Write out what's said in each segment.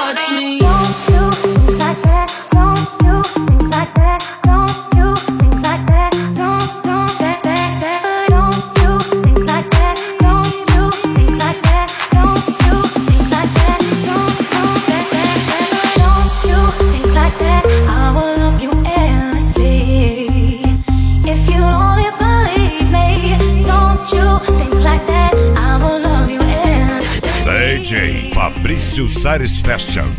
touch me. Don't you think like that? Don't you think like that? Don't you think like that? Don't that. Don't you think like that? Don't you think like that? Don't you think like that? Don't that. Don't you think like that? I will love you endlessly. If you only believe me, don't you think like that? I will love you endlessly. DJ Fabrício Sares Fashion.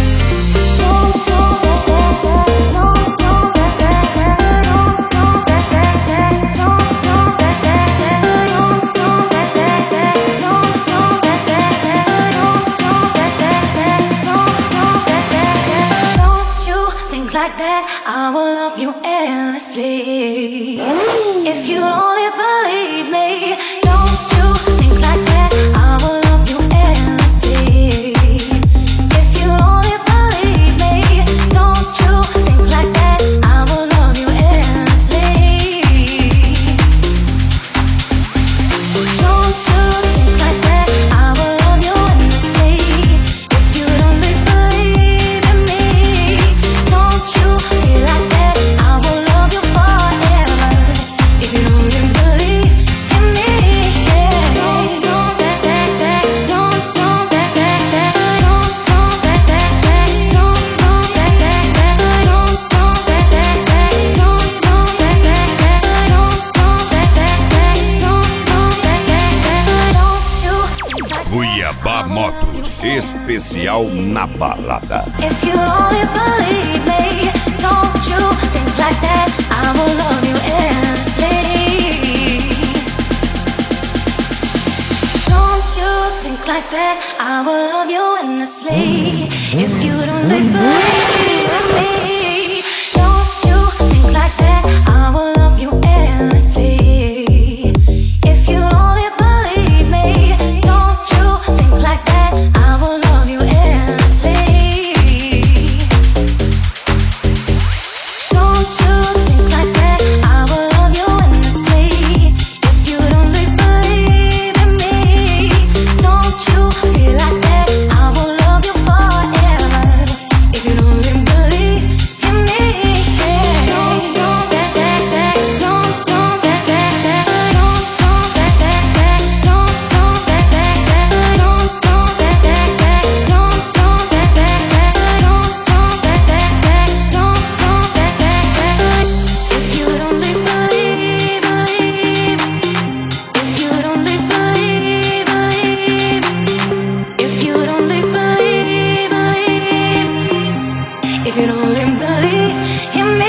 Like that, I will love you endlessly. If you only believe me, don't you think like that? I will love you endlessly. If you only believe me, don't you think like that? I will love you endlessly. Don't you think like that? I will love you endlessly. If you only believe in me, don't you feel like that? I will love you forever. If you only believe in me, yeah. Don't that. Don't that. Don't that. Don't that. Don't that. Don't you think like Cuiabá Motos, especial na balada. if you only believe me, don't you think like that? I will love you endlessly. Don't you think like that? I will love you endlessly. If you only believe in me, don't you think like that? I will love you endlessly. If you only believe me, don't you think like that? I will love you endlessly. Don't you think like that? I will love you endlessly. If you only believe in me, don't you feel like that? I will love you forever. If you only believe in me, yeah. Don't that. Don't that. Don't that. Don't that. Don't that. If you only believe, if you only believe, if you only believe, if you only believe in me.